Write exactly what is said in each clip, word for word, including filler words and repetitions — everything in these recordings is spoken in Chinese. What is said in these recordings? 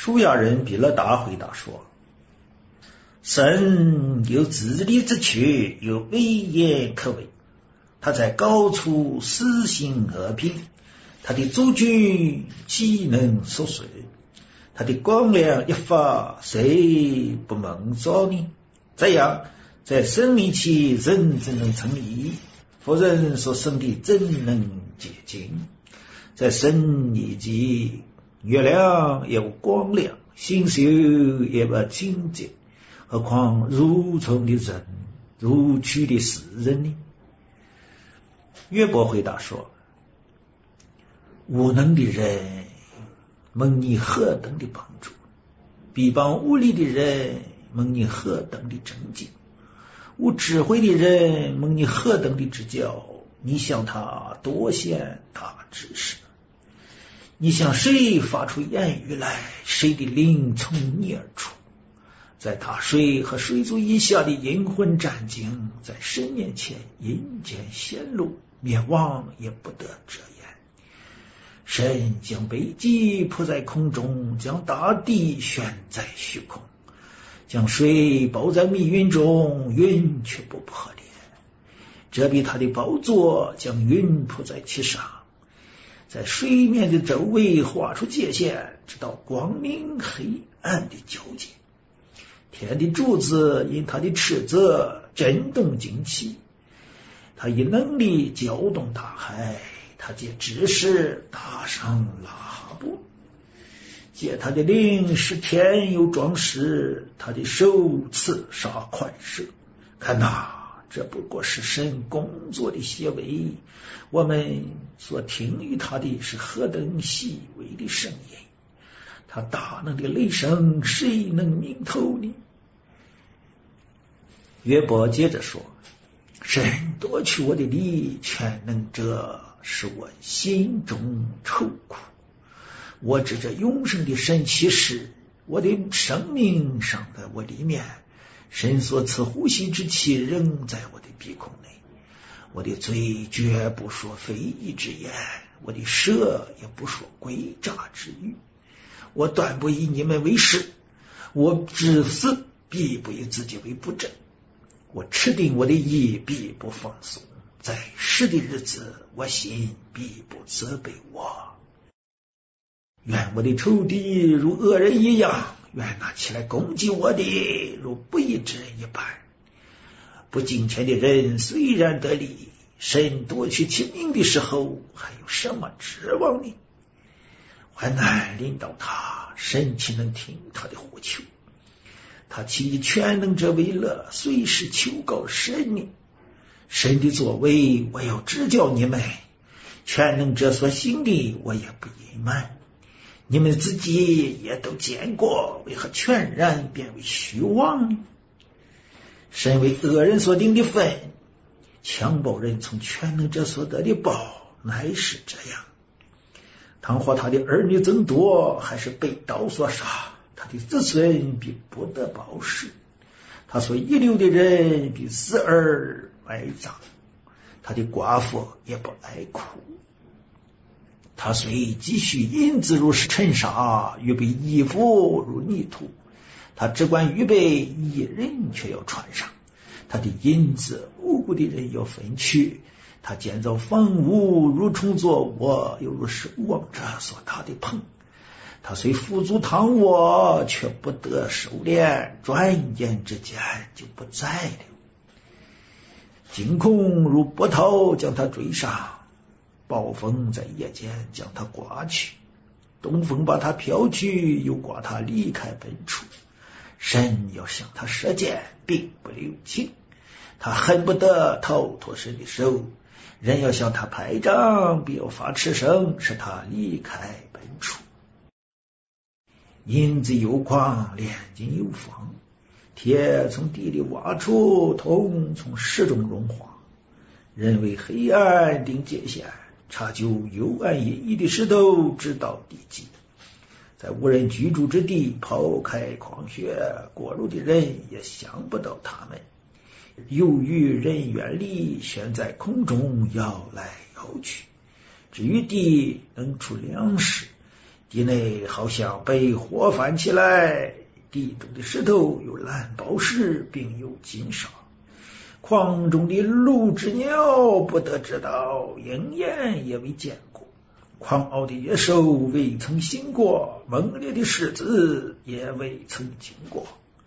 舒雅人比勒达回答说，神有自立之躯，有威严可畏，他在高处施行和平，他的主君岂能缩水？他的光亮一发，谁不蒙召呢？这样，在生命期人怎能称义？夫人所生的怎能洁净？在生以及月亮也无光亮，星宿也不清洁，何况蠕虫的人，如蛆的死人呢？约伯回答说，无能的人蒙你何等的帮助，比帮无力的人蒙你何等的拯救，无智慧的人蒙你何等的指教，你向他多显大知识。你向谁发出言语来，谁的灵从你而出？在大水和水族以下的阴魂战境，在神面前阴间显露，灭亡也不得遮掩。神将北极铺在空中，将大地悬在虚空，将水包在密云中，云却不破裂，遮蔽他的宝座，将云铺在其上，在水面的周围画出界限，直到光明黑暗的交界。天的柱子因他的斥责震动惊奇，他以能力搅动大海，他借知识打上拉哈布，借他的灵使天有壮士，他的手刺杀快蛇。看哪，这不过是神工作的些微，我们所听于他的是何等细微的声音，他大能的雷声谁能明透呢？约伯接着说，神夺去我的力，全能者使我心中愁苦。我指着永生的神启示，我的生命尚在我里面，神所赐呼吸之气仍在我的鼻孔内。我的嘴绝不说非议之言，我的舌也不说诡诈之语。我断不以你们为是，我至死必不以自己为不正。我持定我的意，必不放松，在世的日子，我心必不责备我。愿我的仇敌如恶人一样，愿那起来攻击我的如不义之人一般。不敬虔的人虽然得利，神夺取其命的时候，还有什么指望呢？患难临到他，神岂能听他的呼求？他岂以全能者为乐，随时求告神呢？神的作为我要指教你们，全能者所行的我也不隐瞒，你们自己也都见过，为何全然变为虚妄呢？身为恶人所定的分，强暴人从全能者所得的报，乃是这样。倘或他的儿女增多，还是被刀所杀，他的子孙必不得报时，他所遗留的人必死而埋葬，他的寡妇也不哀哭。他虽积蓄银子如尘沙，预备衣服如泥土，他只管预备，一人却要穿上。他的银子无辜的人要分取，他建造房屋如虫作窝，又如是王者所搭的棚。他虽富足躺卧，却不得收敛，转眼之间就不在了。惊恐如波涛将他追上，暴风在夜间将他刮去，东风把他飘去，又刮他离开本处。神要向他射箭，并不留情，他恨不得逃脱神的手。人要向他拍掌，必要发斥声，使他离开本处。银子有矿，炼金有方，铁从地里挖出，铜从石中融化。人为黑暗定界限，查究幽暗隐逸的石头，直到地极。在无人居住之地抛开旷穴，过路的人也想不到他们。由于人远离，悬在空中摇来摇去。至于地能出粮食， 地内好像被火翻起来，地中的石头有蓝宝石，并有金沙。矿中的鹿之鸟不得知道，鹰眼也未见过。狂傲的野兽未曾行过，猛烈的狮子也未曾经过。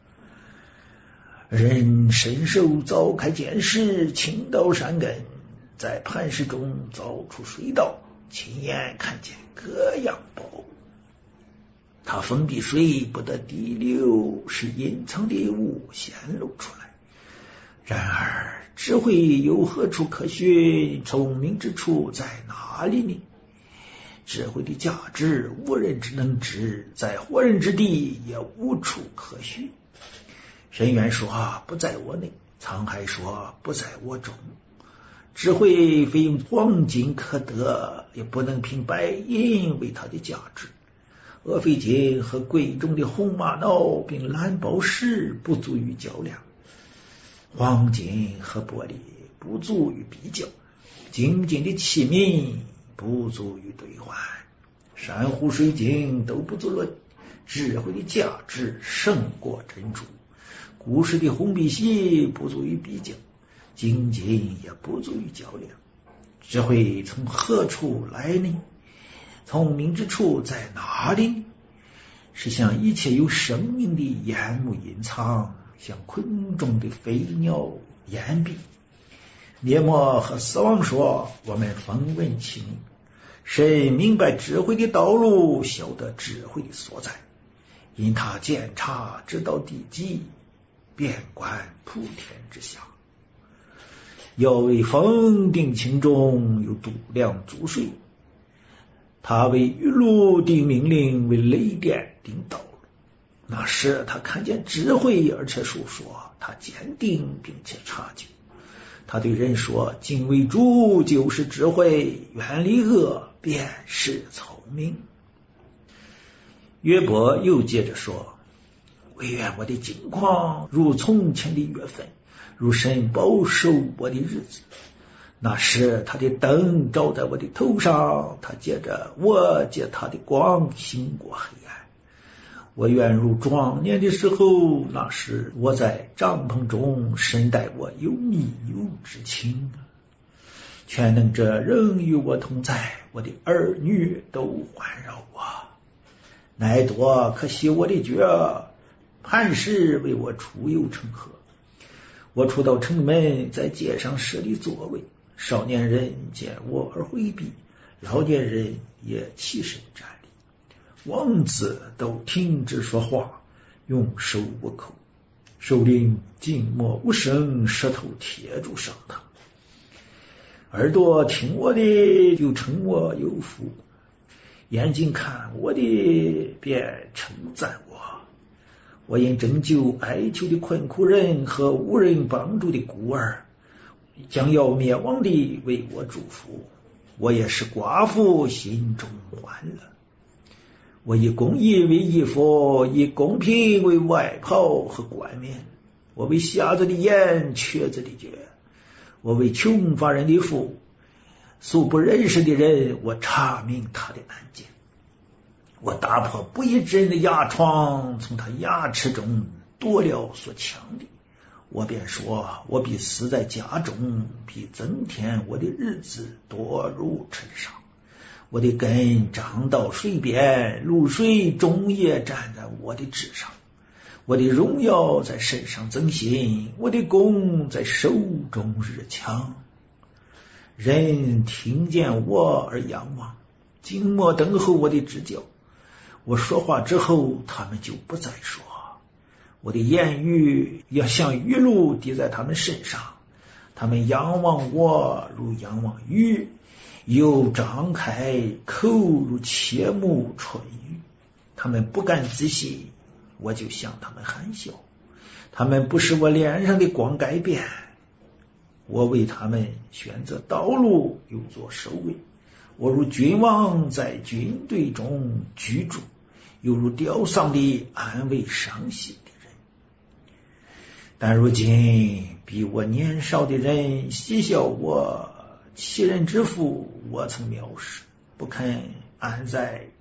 人伸手凿开剑石，倾倒山根，在磐石中凿出水道，亲眼看见各样宝物。他封闭水不得滴流，使隐藏的物显露出来。然而智慧有何处可寻？聪明之处在哪里呢？智慧的价值无人之能知，在活人之地也无处可寻。深渊说不在我内，沧海说不在我中。智慧非用黄金可得，也不能凭白银为它的价值。俄斐金和贵重的红玛瑙并蓝宝石不足以较量，黄金和玻璃不足以比较，精金的器皿不足以兑换，珊瑚水晶都不足论。智慧的价值胜过珍珠，古时的红碧玺不足以比较，精金也不足以较量。智慧从何处来呢？聪明之处在哪里呢？是向一切有生命的眼目隐藏，像昆中的飞鸟掩蔽。灭没和死亡说，我们风闻其名。谁明白智慧的道路，晓得智慧的所在，因他检查直到地极，遍观普天之下。要为风定轻重，有度量足水。他为雨露定命令，为雷电定道路。那时他看见智慧，而且述说，他坚定并且察觉。他对人说，敬畏主就是智慧，远离恶便是聪明。约伯又接着说，惟愿我的境况如从前的月份，如神保守我的日子。那时他的灯照在我的头上，他借着我借他的光行过黑暗。我愿如壮年的时候，那时我在帐篷中，神待我有密友之情。全能者仍与我同在，我的儿女都环绕我。乃多可惜我的脚，磐石为我出游成河。我出到城门，在街上设立座位，少年人见我而回避，老年人也起身站立。王子都停止说话，用手捂口，首领静默无声，舌头贴住上膛。耳朵听我的，就称我有福；眼睛看我的，便称赞我。我因拯救哀求的困苦人和无人帮助的孤儿，将要灭亡的为我祝福。我也是寡妇，心中欢乐。我以公义为衣服，以公平为外袍和冠冕。我为瞎子的眼，瘸子的脚。我为穷乏人的腹，素不认识的人，我查明他的案件。我打破不义之人的牙床，从他牙齿中夺了所抢的。我便说，我必死在家中，必增添我的日子多如尘沙。我的根长到水边，露水终也站在我的枝上。我的荣耀在身上增新，我的弓在手中日强。人听见我而仰望，静默等候我的指教。我说话之后，他们就不再说。我的言语要像雨露滴在他们身上，他们仰望我如仰望雨，又张开口如切慕春雨。他们不敢仔细，我就向他们含笑。他们不使我脸上的光改变，我为他们选择道路，又做守卫。我如君王在军队中居住，又如吊丧的安慰伤心的人。但如今比我年少的人嬉笑我，其人之父我曾藐视，不肯安在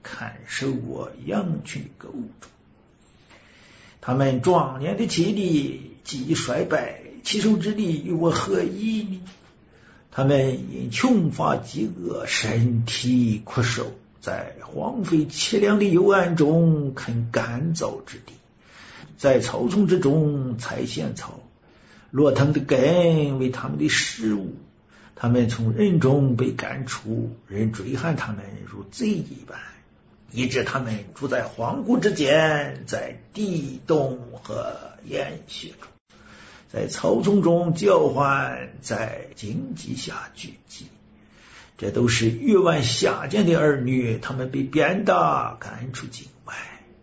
看守我羊群的狗种。他们壮年的气力既衰败，其手之力与我何异呢？他们因穷乏饥饿，身体枯瘦，在荒废凄凉的幽暗中啃干燥之地，在草丛之中采仙草，落藤的根为他们的食物。他们从人中被赶出，人追喊他们如贼一般，以致他们住在荒谷之间，在地洞和岩穴中，在草丛中叫唤，在荆棘下聚集。这都是欲望下贱的儿女，他们被鞭打赶出境外。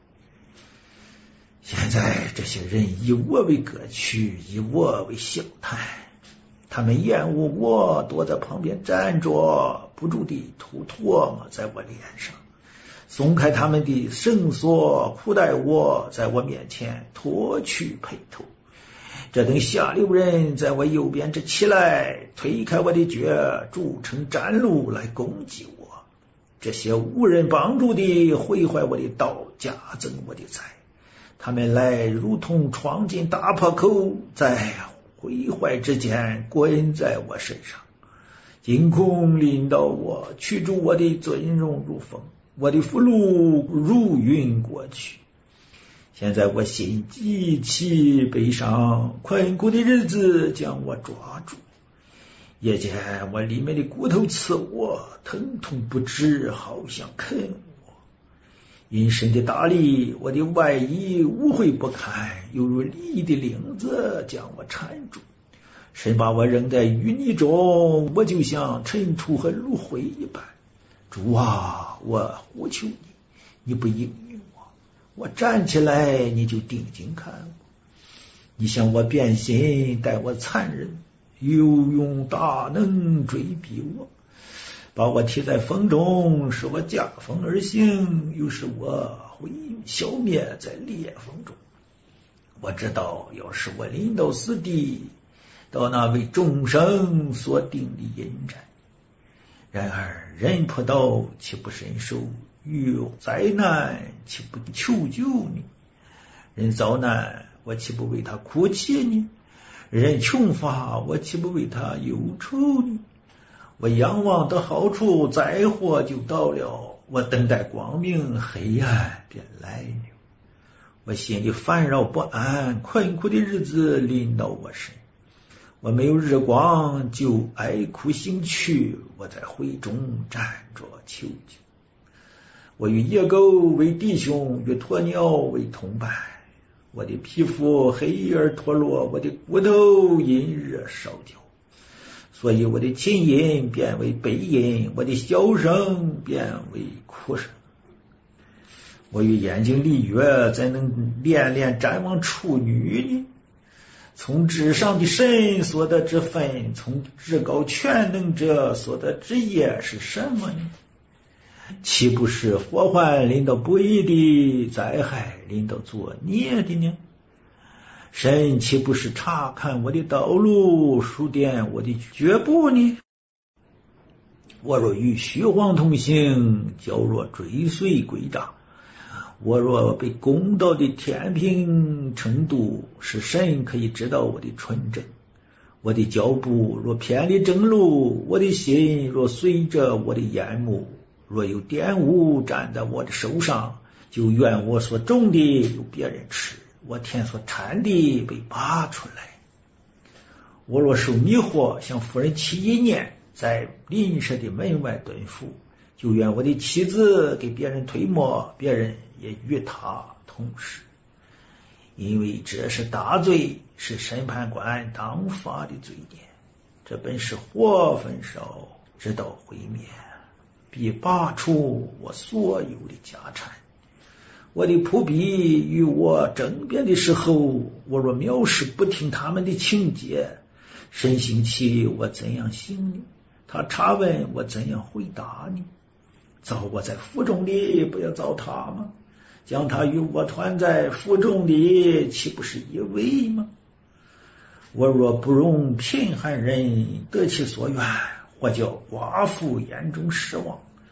现在这些人以我为歌曲，以我为笑谈，他们厌恶我，躲在旁边站着，不住地吐唾沫在我脸上，松开他们的绳索，苦待我，在我面前脱去辔头。这等下流人在我右边这起来，推开我的脚，筑成战路来攻击我。这些无人帮助的毁坏我的道，加增我的财。他们来如同闯进大破口，在毁坏之间滚在我身上，惊恐临到我，驱逐我的尊荣如风，我的福禄如云过去。现在我心极其悲伤，困苦的日子将我抓住，夜间我里面的骨头刺我，疼痛不止，好像啃我。阴身的大力，我的外衣污秽不堪，犹如利的领子将我缠住。神把我扔在淤泥中，我就像尘土和芦灰一般。主啊，我呼求你，你不应允我。我站起来，你就定睛看我。你向我变心，待我残忍，又用大能追逼我，把我踢在风中，使我驾风而行，又使我会消灭在烈风中。我知道，要是我临到死地，到那为众生所定的阴宅。然而人破刀岂不伸手，遇灾难岂不求救呢？人遭难我岂不为他哭泣呢？人穷乏我岂不为他忧愁呢？我仰望的好处，灾祸就到了，我等待光明，黑暗便来了。我心里烦扰不安，困苦的日子临到我身，我没有日光，就哀哭行去，我在灰中站着求救。我与野狗为弟兄，与鸵鸟为同伴。我的皮肤黑而脱落，我的骨头因热烧焦，所以我的琴音变为悲音，我的笑声变为哭声。我与眼睛离月，怎能连连瞻望处女呢？从至上的神所得之分，从至高全能者所得之业是什么呢？岂不是祸患临到不义的，灾害临到作孽的呢？神岂不是查看我的道路，数点我的脚步呢？我若与虚妄同行，脚若追随鬼诈，我若被公道的天平称度，使神可以知道我的纯正。我的脚步若偏离正路，我的心若随着我的眼目，若有玷污沾在我的手上，就怨我所种的有别人吃，我田所产的被拔出来。我若受迷惑，像妇人起一念，在邻舍的门外蹲伏，就怨我的妻子给别人推磨，别人也与他同时。因为这是大罪，是审判官当发的罪孽。这本是火焚烧，直到毁灭，必拔出我所有的家产。我的仆婢与我争辩的时候，我若藐视不听他们的情节，神兴起我怎样行呢？他查问我怎样回答呢？造我在腹中里，不要造他吗？将他与我团在腹中里，岂不是一位吗？我若不容贫寒人得其所愿，或叫寡妇眼中失望，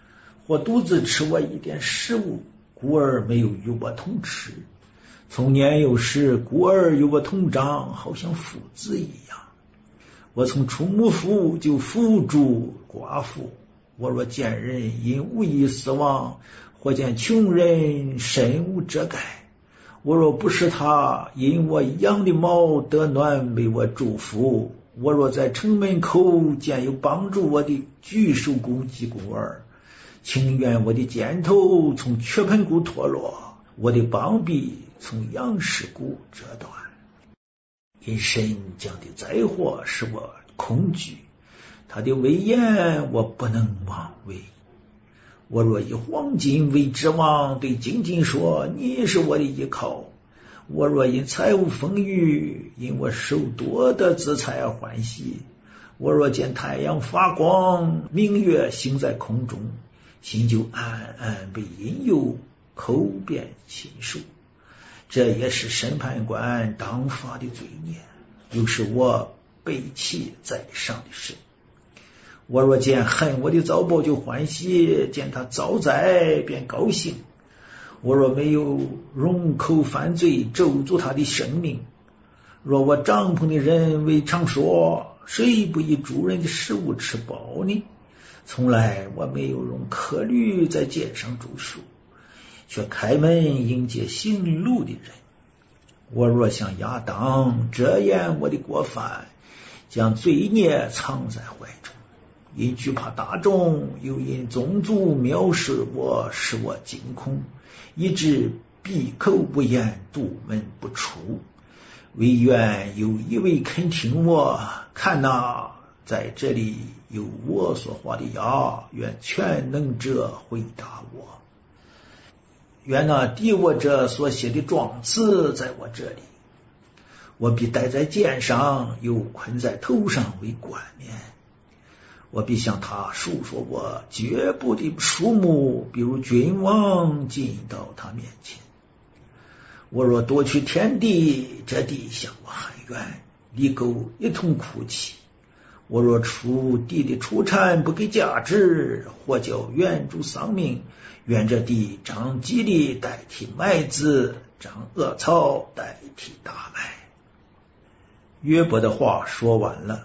我独自吃我一点食物，孤儿没有与我同吃。从年幼时，孤儿与我同长，好像父子一样。我从出母腹就扶助寡妇，我若见人因无意死亡，或见穷人身无遮盖，我若不是他因我养的猫得暖为我祝福，我若在城门口见有帮助我的举手攻击孤儿，情愿我的箭头从缺盆骨脱落，我的膀臂从杨氏骨折断。因神降的灾祸使我恐惧，他的威严我不能妄为。我若以黄金为指望，对金金说你是我的依靠，我若因财物丰裕，因我受多的资财而欢喜，我若见太阳发光，明月行在空中，心就暗暗被引诱，口变禽兽。这也是审判官当发的罪孽，又是我背弃在上的神。我若见恨我的遭报就欢喜，见他遭灾便高兴。我若没有容口犯罪，咒诅他的生命。若我帐篷的人未常说，谁不以主人的食物吃饱呢？从来我没有容客旅在街上住宿，却开门迎接行路的人。我若像亚当遮掩我的过犯，将罪孽藏在怀中，因惧怕大众，又因宗族藐视我，使我惊恐，以致闭口不言，堵门不出。唯愿有一位肯听我，看哪，在这里有我所画的押，愿全能者回答我。愿那敌我者所写的状词在我这里，我必戴在肩上，又捆在头上为冠冕。我必向他述说我绝不的数目，比如君王进到他面前。我若夺取天地，这地向我喊冤，离狗一同哭泣。我若出地的出产不给价值，或叫原主丧命，愿这地长吉利代替麦子，长恶草代替大麦。约伯的话说完了。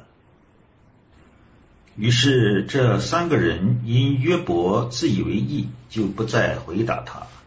于是这三个人因约伯自以为义，就不再回答他。